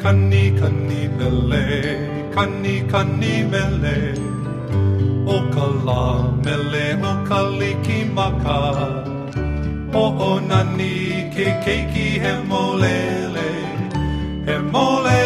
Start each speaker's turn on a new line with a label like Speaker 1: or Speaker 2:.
Speaker 1: kani mele, kani mele. O ka la mele, o ka liki maka. O nani ke keiki he molele, he molele.